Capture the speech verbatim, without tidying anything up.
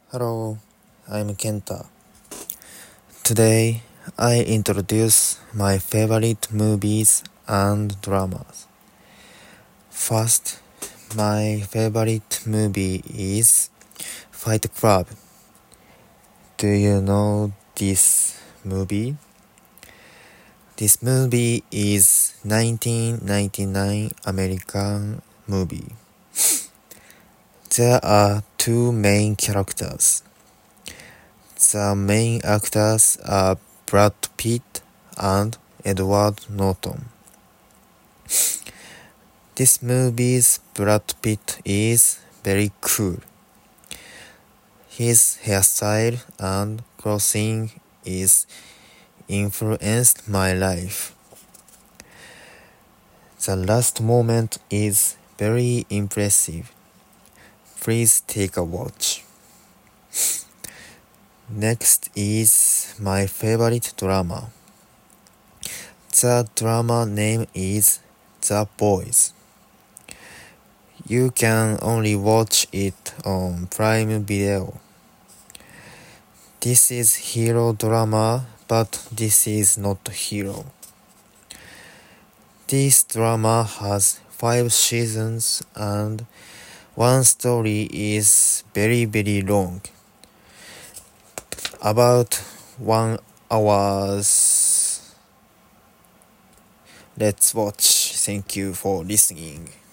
Hello, I'm Kenta. Today, I introduce my favorite movies and dramas. First, my favorite movie is Fight Club. Do you know this movie? This movie is nineteen ninety-nine American movie. There are two main characters. The main actors are Brad Pitt and Edward Norton. This movie's Brad Pitt is very cool. His hairstyle and clothing is influenced my life. The last moment is very impressive. Please take a watch. Next is my favorite drama. The drama name is The Boys. You can only watch it on Prime Video. This is hero drama, but this is not hero. This drama has five seasons and one story is very very long. About one hours. Let's watch. Thank you for listening.